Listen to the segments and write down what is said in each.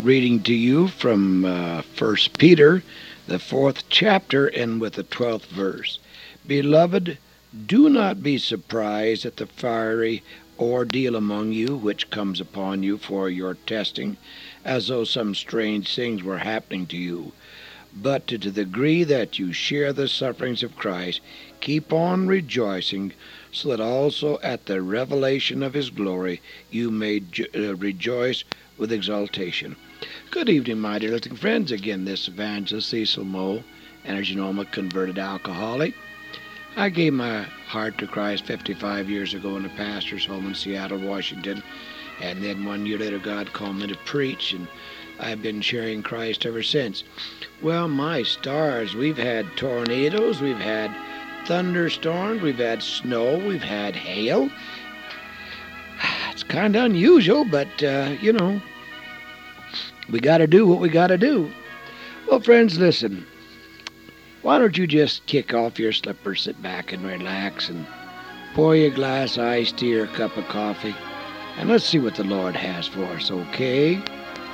Reading to you from 1 Peter, the 4th chapter, and with the 12th verse. Beloved, do not be surprised at the fiery ordeal among you which comes upon you for your testing, as though some strange things were happening to you. But to the degree that you share the sufferings of Christ, keep on rejoicing, so that also at the revelation of his glory you may rejoice with exultation. Good evening, my dear listening friends. Again, this evangelist Cecil Moe, and as you know, I'm a converted alcoholic. I gave my heart to Christ 55 years ago in a pastor's home in Seattle, Washington, and then 1 year later God called me to preach, and I've been sharing Christ ever since. Well, my stars, we've had tornadoes, we've had thunderstorms, we've had snow, we've had hail. It's kind of unusual, but, we got to do what we got to do. Well, friends, listen. Why don't you just kick off your slippers, sit back and relax, and pour you a glass of iced tea or a cup of coffee, and let's see what the Lord has for us, okay?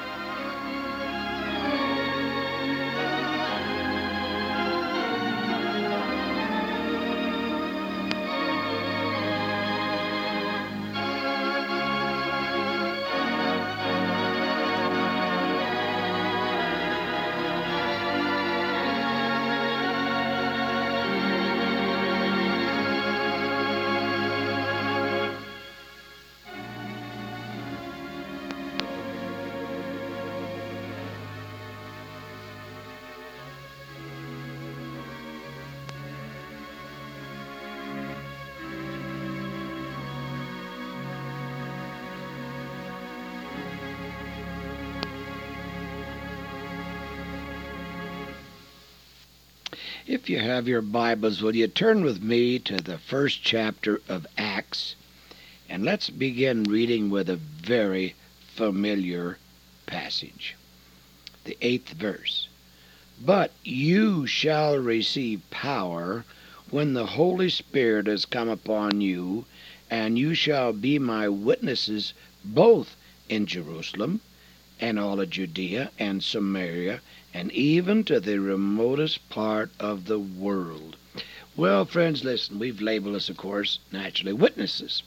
If you have your Bibles, will you turn with me to the first chapter of Acts, and let's begin reading with a very familiar passage. The 8th verse. But you shall receive power when the Holy Spirit has come upon you, and you shall be my witnesses both in Jerusalem and all of Judea and Samaria, and even to the remotest part of the world. Well, friends, listen, we've labeled us, of course, naturally, witnesses.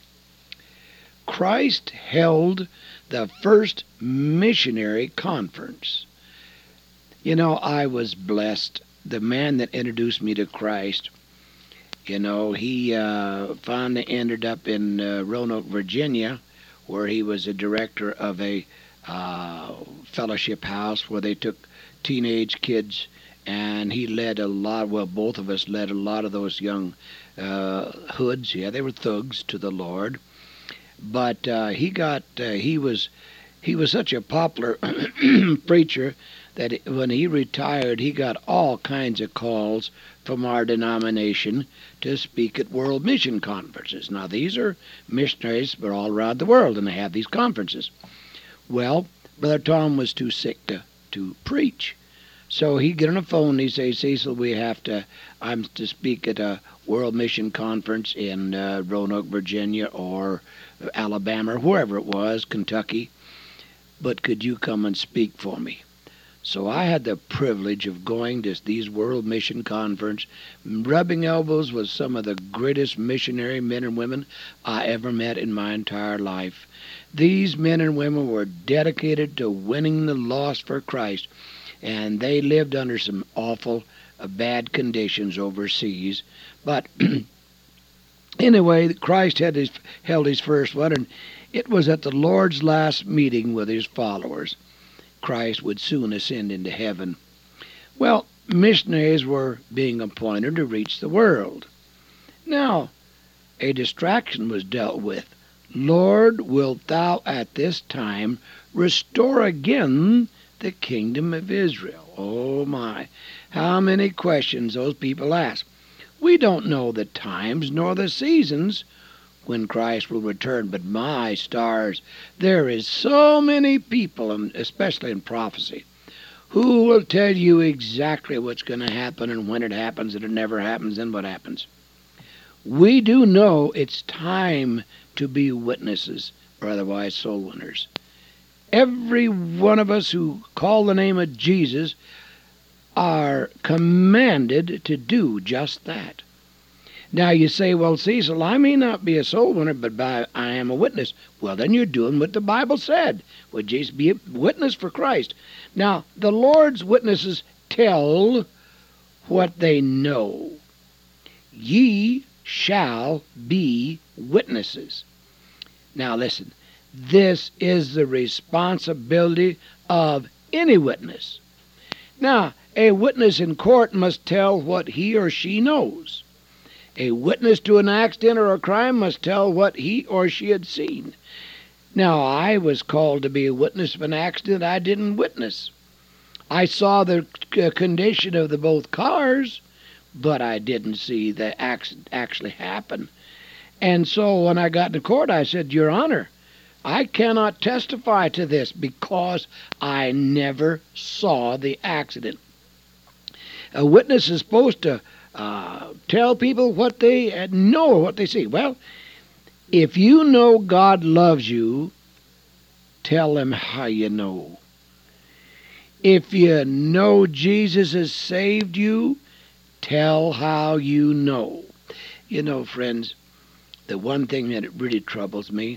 Christ held the first missionary conference. You know, I was blessed. The man that introduced me to Christ, he finally ended up in Roanoke, Virginia, where he was a director of a fellowship house where they took teenage kids, and he led both of us led a lot of those young hoods. Yeah, they were thugs to the Lord. But he was such a popular preacher that when he retired, he got all kinds of calls from our denomination to speak at world mission conferences. Now, these are missionaries, but all around the world, and they have these conferences. Well, Brother Tom was too sick to preach. So he'd get on the phone and he'd say, Cecil, I'm to speak at a World Mission Conference in Roanoke, Virginia, or Alabama, or wherever it was, Kentucky, but could you come and speak for me? So I had the privilege of going to these World Mission Conference, rubbing elbows with some of the greatest missionary men and women I ever met in my entire life. These men and women were dedicated to winning the lost for Christ, and they lived under some awful, bad conditions overseas. But anyway, Christ held his first one, and it was at the Lord's last meeting with his followers. Christ would soon ascend into heaven. Well, missionaries were being appointed to reach the world. Now, a distraction was dealt with. Lord, wilt thou at this time restore again the kingdom of Israel? Oh my, how many questions those people ask. We don't know the times nor the seasons when Christ will return, but my stars, there is so many people, and especially in prophecy, who will tell you exactly what's going to happen and when it happens, and it never happens, and what happens. We do know it's time to be witnesses, or otherwise soul winners. Every one of us who call the name of Jesus are commanded to do just that. Now you say, well, Cecil, I may not be a soul winner, but I am a witness. Well, then you're doing what the Bible said. Would Jesus be a witness for Christ? Now, the Lord's witnesses tell what they know. Ye shall be witnesses. Now listen, this is the responsibility of any witness. Now, a witness in court must tell what he or she knows. A witness to an accident or a crime must tell what he or she had seen. Now, I was called to be a witness of an accident I didn't witness. I saw the condition of the both cars, but I didn't see the accident actually happen. And so when I got to court, I said, Your Honor, I cannot testify to this because I never saw the accident. A witness is supposed to tell people what they know or what they see. Well, if you know God loves you, tell them how you know. If you know Jesus has saved you, tell how you know. You know, friends, the one thing that it really troubles me,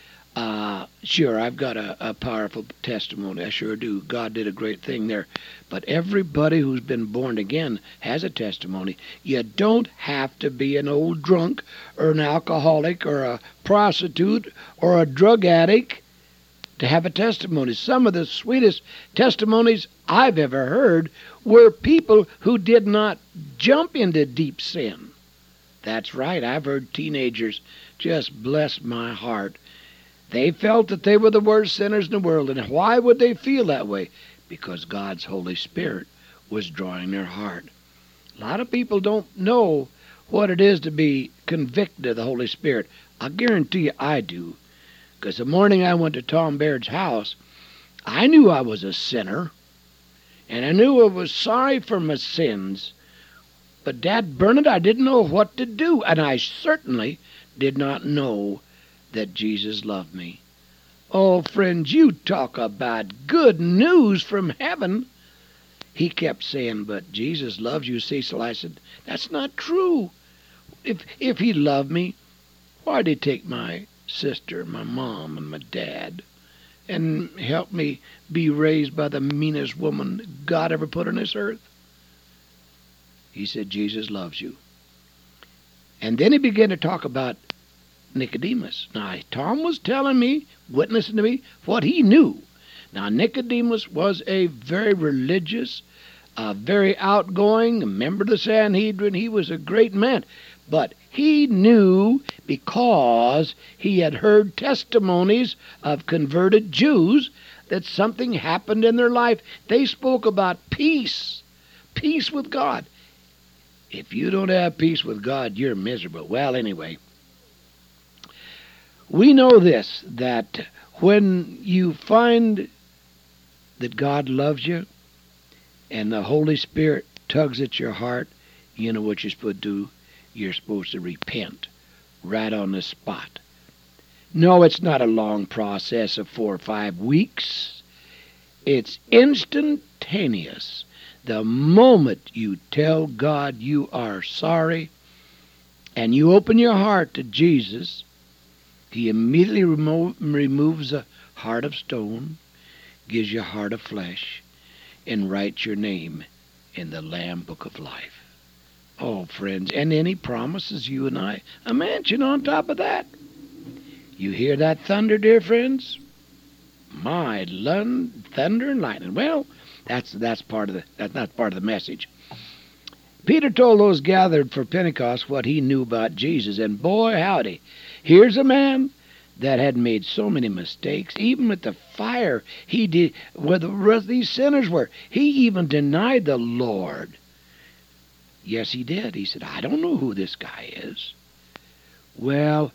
sure, I've got a powerful testimony. I sure do. God did a great thing there. But everybody who's been born again has a testimony. You don't have to be an old drunk or an alcoholic or a prostitute or a drug addict to have a testimony. Some of the sweetest testimonies I've ever heard were people who did not jump into deep sin. That's right. I've heard teenagers just bless my heart. They felt that they were the worst sinners in the world. And why would they feel that way? Because God's Holy Spirit was drawing their heart. A lot of people don't know what it is to be convicted of the Holy Spirit. I guarantee you I do. Because the morning I went to Tom Baird's house, I knew I was a sinner. And I knew I was sorry for my sins. But dad burn it, I didn't know what to do. And I certainly did not know that Jesus loved me. Oh, friends, you talk about good news from heaven. He kept saying, but Jesus loves you, Cecil. I said, that's not true. If he loved me, why'd he take my sister, my mom, and my dad and help me be raised by the meanest woman God ever put on this earth? He said, Jesus loves you. And then he began to talk about Nicodemus. Now, Tom was telling me, witnessing to me, what he knew. Now, Nicodemus was a very religious, very outgoing member of the Sanhedrin. He was a great man. But he knew because he had heard testimonies of converted Jews that something happened in their life. They spoke about peace, peace with God. If you don't have peace with God, you're miserable. Well, anyway, we know this, that when you find that God loves you and the Holy Spirit tugs at your heart, you know what you're supposed to do? You're supposed to repent right on the spot. No, it's not a long process of 4 or 5 weeks. It's instantaneous. The moment you tell God you are sorry and you open your heart to Jesus, he immediately removes a heart of stone, gives you a heart of flesh, and writes your name in the Lamb Book of Life. Oh, friends, and then he promises you and I a mansion on top of that. You hear that thunder, dear friends? My thunder and lightning. Well, that's part of the message. Peter told those gathered for Pentecost what he knew about Jesus, and boy, howdy, here's a man that had made so many mistakes, even with the fire he did, where the rest of these sinners were. He even denied the Lord. Yes, he did. He said, I don't know who this guy is. Well,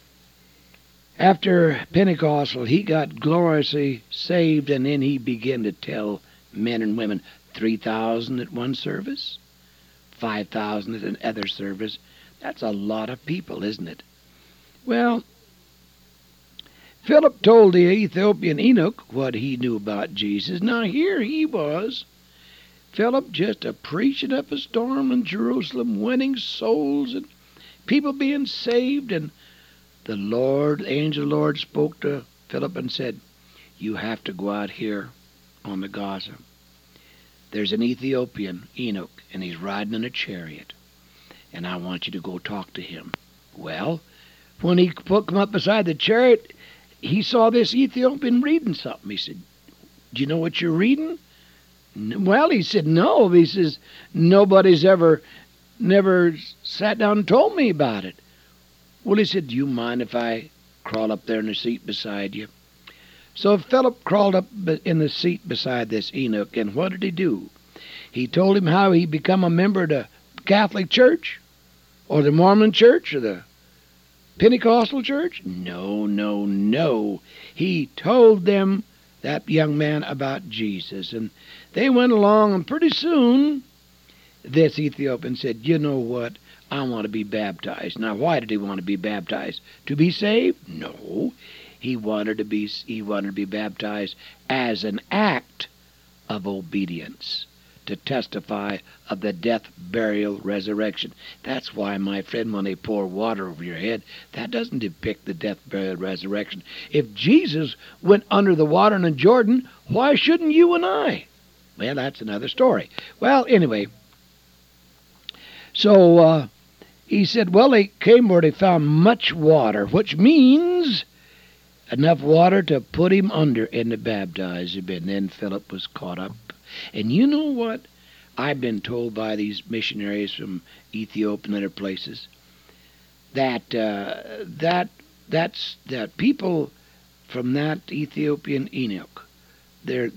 after Pentecostal, he got gloriously saved, and then he began to tell men and women, 3,000 at one service, 5,000 at another service. That's a lot of people, isn't it? Well, Philip told the Ethiopian eunuch what he knew about Jesus. Now here he was, Philip, just a preaching up a storm in Jerusalem, winning souls and people being saved. And the angel of the Lord spoke to Philip and said, you have to go out here on the Gaza. There's an Ethiopian eunuch, and he's riding in a chariot, and I want you to go talk to him. Well, when he come up beside the chariot, he saw this Ethiopian reading something. He said, do you know what you're reading? Well, he said, no. He says, nobody's never sat down and told me about it. Well, he said, do you mind if I crawl up there in the seat beside you? So Philip crawled up in the seat beside this eunuch, and what did he do? He told him how he become a member of the Catholic Church, or the Mormon Church, or the Pentecostal Church? No. He told them, that young man, about Jesus. And they went along, and pretty soon this Ethiopian said, you know what? I want to be baptized. Now, why did he want to be baptized? To be saved? No. He wanted to be baptized as an act of obedience, to testify of the death, burial, resurrection. That's why, my friend, when they pour water over your head, that doesn't depict the death, burial, resurrection. If Jesus went under the water in Jordan, why shouldn't you and I? Well, that's another story. Well, anyway, so he said, well, they came where they found much water, which means enough water to put him under and to baptize him. And then Philip was caught up. And you know what? I've been told by these missionaries from Ethiopia and other places that that people from that Ethiopian eunuch, their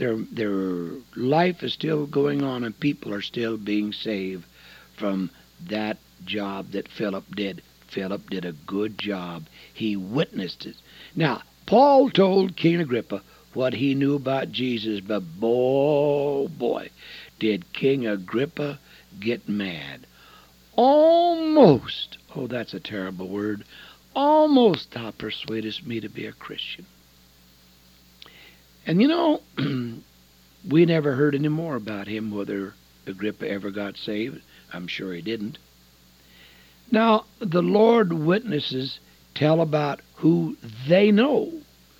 life is still going on, and people are still being saved from that job that Philip did. Philip did a good job. He witnessed it. Now, Paul told King Agrippa what he knew about Jesus, but boy, did King Agrippa get mad. Almost, oh, that's a terrible word, almost thou persuadest me to be a Christian. And you know, we never heard any more about him, whether Agrippa ever got saved. I'm sure he didn't. Now, the Lord witnesses tell about who they know.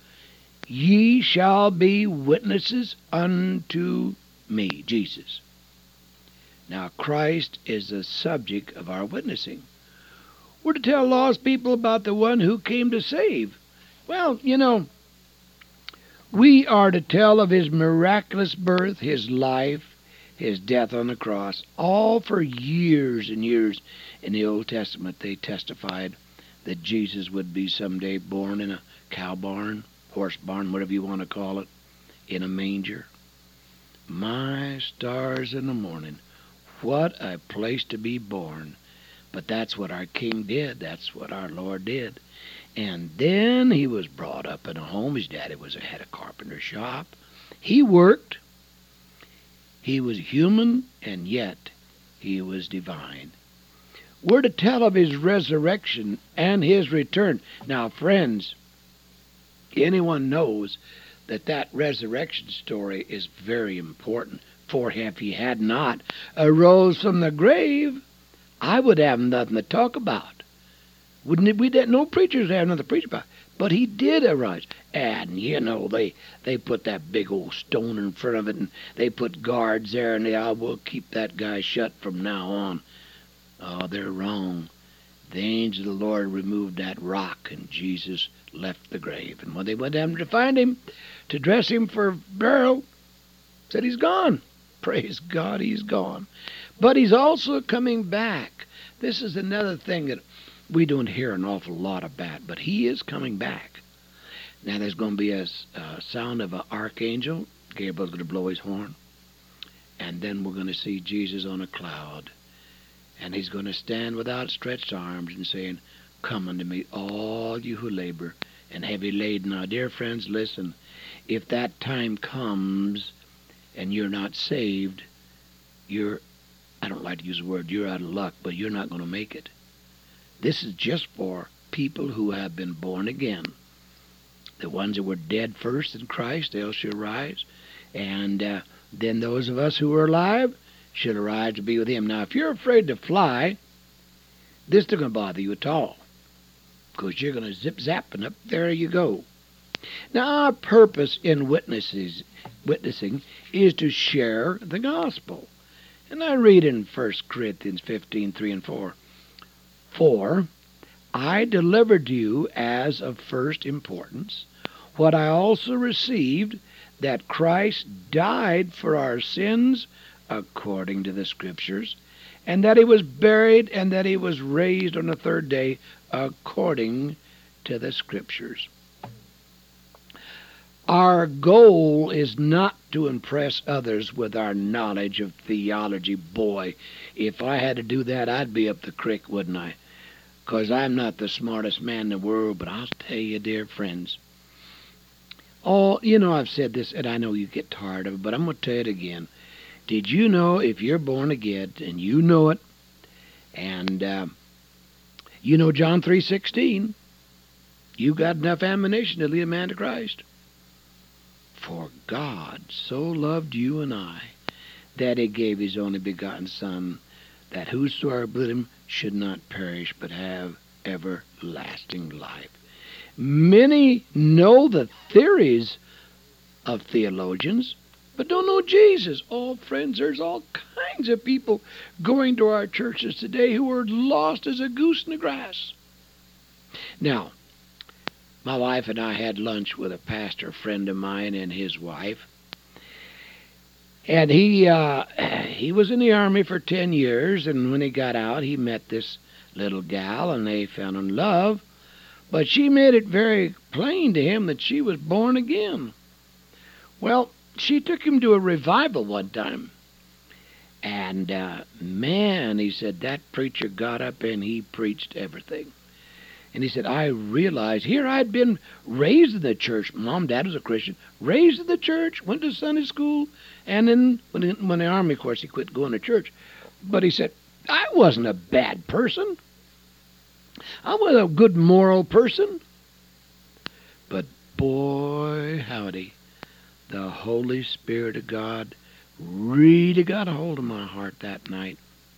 Ye shall be witnesses unto me, Jesus. Now, Christ is the subject of our witnessing. We're to tell lost people about the one who came to save. Well, you know, we are to tell of his miraculous birth, his life, his death on the cross. All for years and years in the Old Testament they testified that Jesus would be someday born in a cow barn, horse barn, whatever you want to call it, in a manger. My stars in the morning, what a place to be born. But that's what our King did. That's what our Lord did. And then he was brought up in a home. His daddy had a carpenter shop. He worked. He was human, and yet he was divine. We're to tell of his resurrection and his return. Now, friends, anyone knows that resurrection story is very important. For if he had not arose from the grave, I would have nothing to talk about. Wouldn't it? We didn't. No preachers have nothing to preach about. But he did arise. And, you know, they put that big old stone in front of it, and they put guards there, and we'll keep that guy shut from now on. Oh, they're wrong. The angel of the Lord removed that rock, and Jesus left the grave. And when they went down to find him, to dress him for burial, said he's gone. Praise God, he's gone. But he's also coming back. This is another thing that we don't hear an awful lot about, but he is coming back. Now there's going to be a sound of an archangel. Gabriel's going to blow his horn. And then we're going to see Jesus on a cloud. And he's going to stand with outstretched arms and saying, come unto me, all you who labor and heavy laden. Now, dear friends, listen. If that time comes and you're not saved, I don't like to use the word, you're out of luck, but you're not going to make it. This is just for people who have been born again. The ones that were dead first in Christ, they shall rise. And then those of us who are alive shall arise to be with him. Now, if you're afraid to fly, this isn't going to bother you at all, because you're going to zip-zap, and up there you go. Now, our purpose in witnessing is to share the gospel. And I read in 1 Corinthians 15:3 and 4, "For I delivered to you as of first importance what I also received, that Christ died for our sins according to the Scriptures, and that he was buried, and that he was raised on the third day according to the Scriptures." Our goal is not to impress others with our knowledge of theology. Boy, if I had to do that, I'd be up the creek, wouldn't I? Because I'm not the smartest man in the world, but I'll tell you, dear friends, I've said this, and I know you get tired of it, but I'm going to tell it again. Did you know, if you're born again, and you know it, and you know John 3:16, you got enough ammunition to lead a man to Christ? "For God so loved you and I, that he gave his only begotten Son, that whosoever believeth him should not perish, but have everlasting life." Many know the theories of theologians, but don't know Jesus. Oh, friends, there's all kinds of people going to our churches today who are lost as a goose in the grass. Now, my wife and I had lunch with a pastor friend of mine and his wife. And he was in the Army for 10 years, and when he got out, he met this little gal, and they fell in love. But she made it very plain to him that she was born again. Well, she took him to a revival one time. And, man, he said, that preacher got up and he preached everything. And he said, I realized, here I'd been raised in the church. Mom, Dad was a Christian. Raised in the church, went to Sunday school. And then when the Army, of course, he quit going to church. But he said, I wasn't a bad person. I was a good moral person. But boy, howdy, the Holy Spirit of God really got a hold of my heart that night.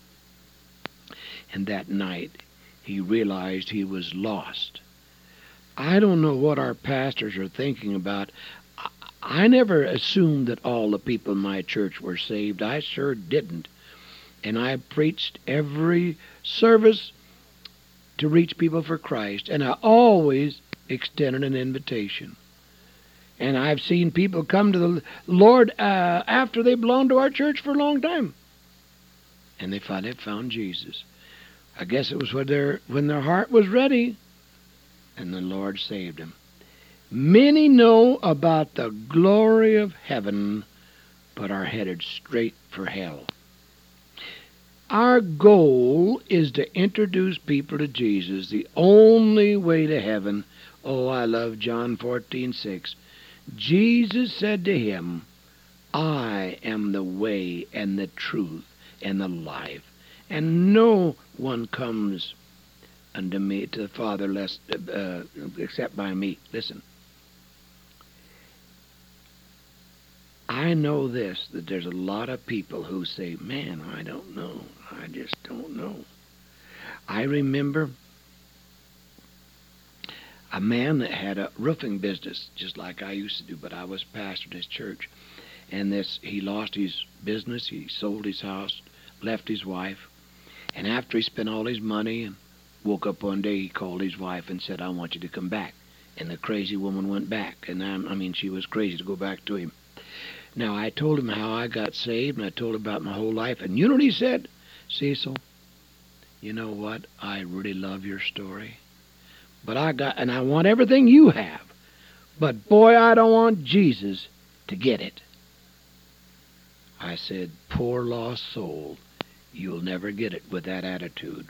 And that night, he realized he was lost. I don't know what our pastors are thinking about. I never assumed that all the people in my church were saved. I sure didn't. And I preached every service to reach people for Christ. And I always extended an invitation. And I've seen people come to the Lord after they belonged to our church for a long time. And they finally found Jesus. I guess it was when their heart was ready, and the Lord saved them. Many know about the glory of heaven, but are headed straight for hell. Our goal is to introduce people to Jesus, the only way to heaven. Oh, I love John 14:6. Jesus said to him, I am the way and the truth and the life. And no one comes unto me, to the Father, except by me. Listen. I know this, that there's a lot of people who say, man, I don't know. I just don't know. I remember a man that had a roofing business, just like I used to do, but I was pastor at his church. And he lost his business, he sold his house, left his wife. And after he spent all his money and woke up one day, he called his wife and said, I want you to come back. And the crazy woman went back. And she was crazy to go back to him. Now, I told him how I got saved, and I told him about my whole life. And you know what he said? Cecil, you know what? I really love your story. But I want everything you have. But boy, I don't want Jesus to get it. I said, poor lost soul. You'll never get it with that attitude.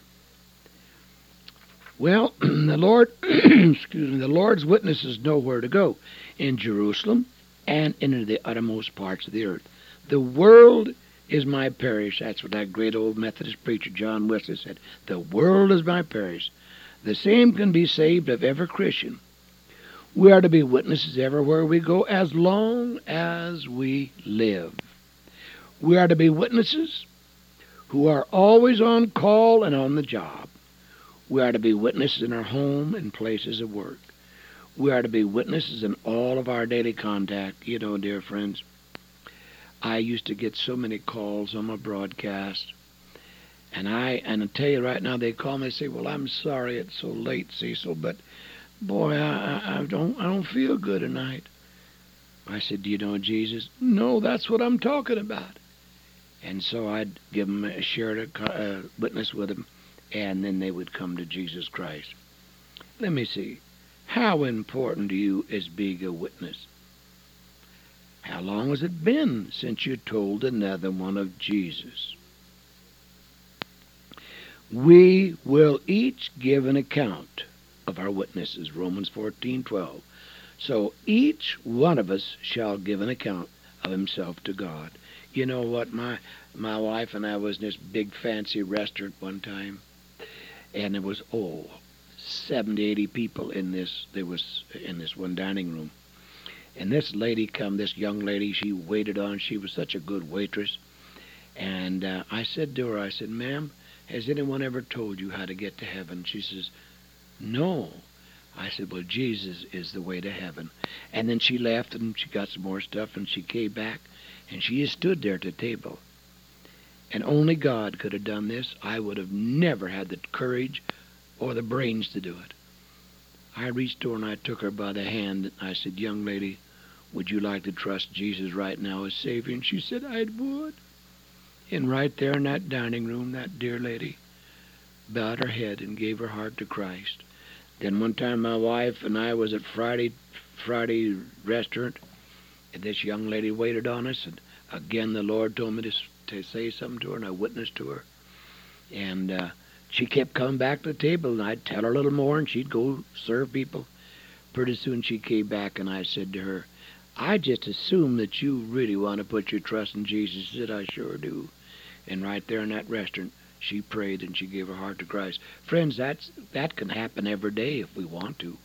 Well, the Lord's witnesses know where to go, in Jerusalem and into the uttermost parts of the earth. The world is my parish. That's what that great old Methodist preacher John Wesley said. The world is my parish. The same can be saved of every Christian. We are to be witnesses everywhere we go as long as we live. We are to be witnesses who are always on call and on the job. We are to be witnesses in our home and places of work. We are to be witnesses in all of our daily contact. You know, dear friends, I used to get so many calls on my broadcast. And I tell you right now, they call me and say, "Well, I'm sorry it's so late, Cecil, but boy, I don't feel good tonight." I said, "Do you know Jesus?" "No, that's what I'm talking about." And so I'd give them a witness with them, and then they would come to Jesus Christ. Let me see. How important to you is being a witness? How long has it been since you told another one of Jesus? We will each give an account of our witnesses, Romans 14:12. So each one of us shall give an account of himself to God. You know what? My wife and I was in this big fancy restaurant one time, and there was 70, 80 people in this. There was in this one dining room, and this young lady, she waited on. She was such a good waitress, and I said to her, I said, "Ma'am, has anyone ever told you how to get to heaven?" She says, "No." I said, "Well, Jesus is the way to heaven." And then she left and she got some more stuff and she came back and she just stood there at the table. And only God could have done this. I would have never had the courage or the brains to do it. I reached over and I took her by the hand and I said, "Young lady, would you like to trust Jesus right now as Savior?" And she said, "I would." And right there in that dining room, that dear lady bowed her head and gave her heart to Christ. Then one time my wife and I was at Friday restaurant, and this young lady waited on us, and again the Lord told me to say something to her, and I witnessed to her. And she kept coming back to the table, and I'd tell her a little more, and she'd go serve people. Pretty soon she came back, and I said to her, "I just assume that you really want to put your trust in Jesus." She said, "I sure do." And right there in that restaurant, she prayed and she gave her heart to Christ. Friends, that can happen every day if we want to.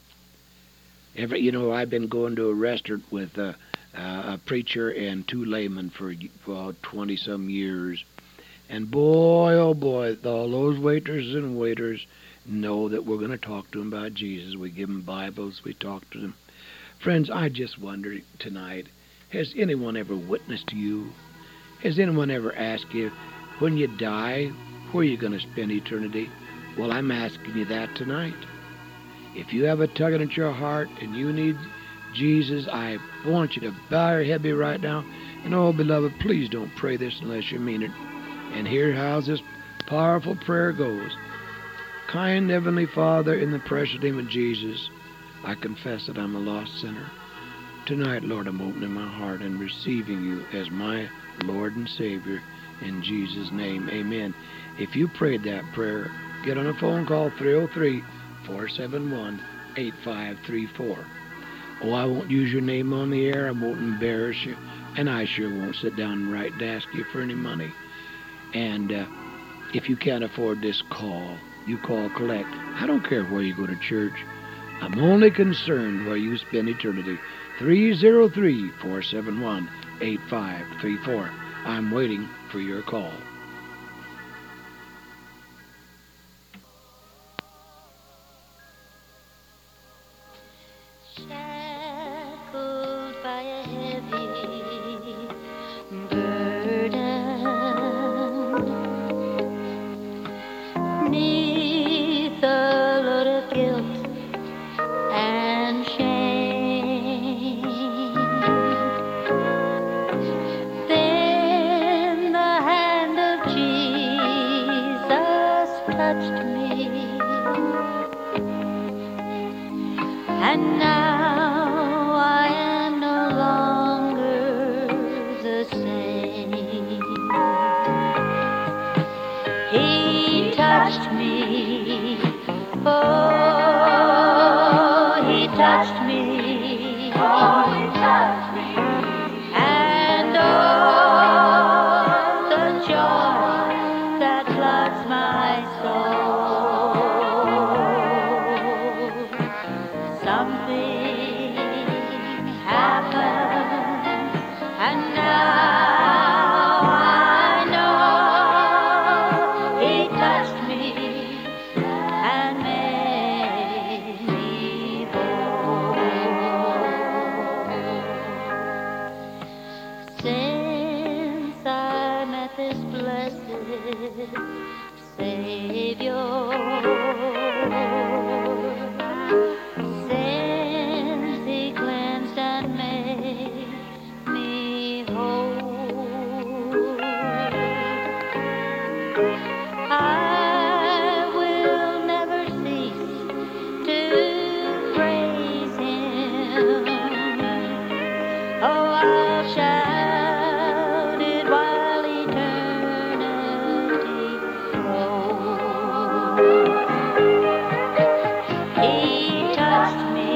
I've been going to a restaurant with a preacher and two laymen for 20-some years. And boy, oh boy, all those waiters and waiters know that we're going to talk to them about Jesus. We give them Bibles, we talk to them. Friends, I just wonder tonight, has anyone ever witnessed to you? Has anyone ever asked you, when you die, where are you going to spend eternity? Well, I'm asking you that tonight. If you have a tugging at your heart and you need Jesus, I want you to bow your head right now. And oh, beloved, please don't pray this unless you mean it. And here's how this powerful prayer goes. Kind Heavenly Father, in the precious name of Jesus, I confess that I'm a lost sinner. Tonight, Lord, I'm opening my heart and receiving you as my Lord and Savior. In Jesus' name, amen. If you prayed that prayer, get on a phone call, 303-471-8534. Oh, I won't use your name on the air. I won't embarrass you. And I sure won't sit down and write to ask you for any money. And if you can't afford this call, you call collect. I don't care where you go to church. I'm only concerned where you spend eternity. 303-471-8534. I'm waiting for your call. Shackled by a heavy burden, 'neath a load of guilt and shame. Then the hand of Jesus touched me, and now I am no longer the same. He touched me, oh, he touched me, oh, he touched me, and oh, the joy that floods my soul. Something Savior. Since He cleansed and made me whole, I will never cease to praise Him. Oh, I'll shout it while eternity rolls. He touched me,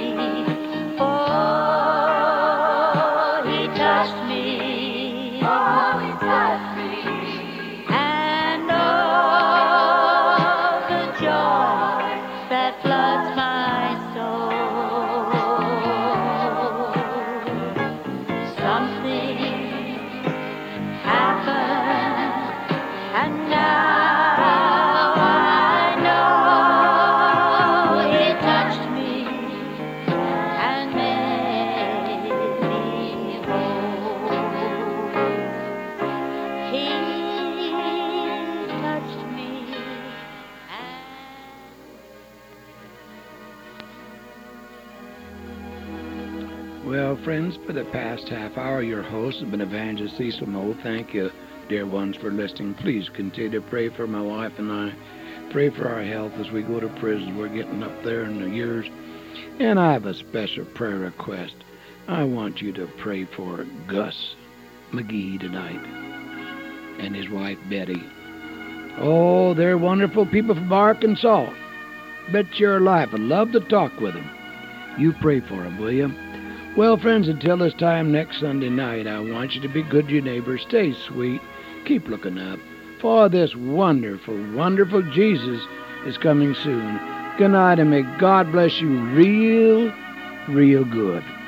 oh, He touched me, oh, He touched me, and oh, the joy that floods my soul. Something happened, and now I know He touched me and made me whole. He touched me and Well, friends, for the past half hour, your host has been Evangelist Cecil Moe. Thank you, dear ones, for listening. Please continue to pray for my wife and I. Pray for our health as we go to prison. We're getting up there in the years. And I have a special prayer request. I want you to pray for Gus McGee tonight and his wife, Betty. Oh, they're wonderful people from Arkansas. Bet you're alive. I'd love to talk with them. You pray for them, will you? Well, friends, until this time next Sunday night, I want you to be good to your neighbors. Stay sweet. Keep looking up. For this wonderful, wonderful Jesus is coming soon. Good night, and may God bless you real, real good.